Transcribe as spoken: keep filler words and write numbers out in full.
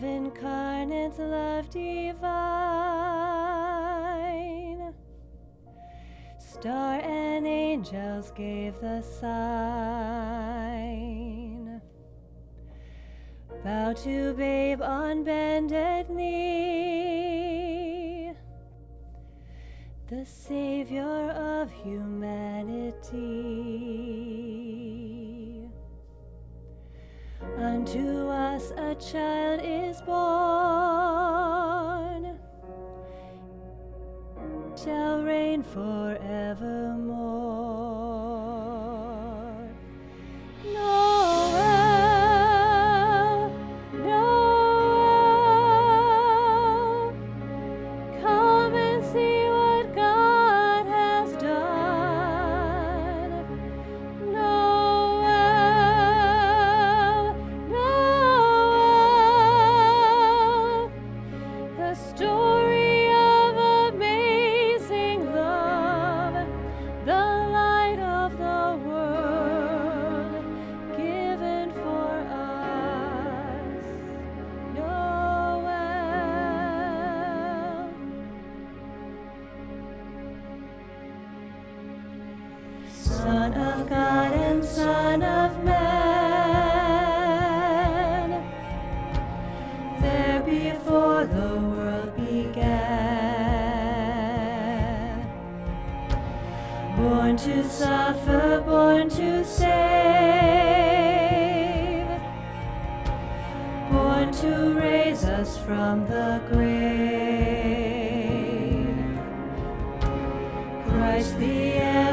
of incarnate love divine. Star and angels gave the sign. Bow to babe on bended knee, the Savior of humanity. Unto us a child is born, shall reign forevermore. Noel, Noel, come and see what God has done. Noel, Noel, the story of amazing love, the light of the world given for us. Noel. Son of God and Son of Man, there before the world began, born to suffer, born to save, born to raise us from the grave. Christ the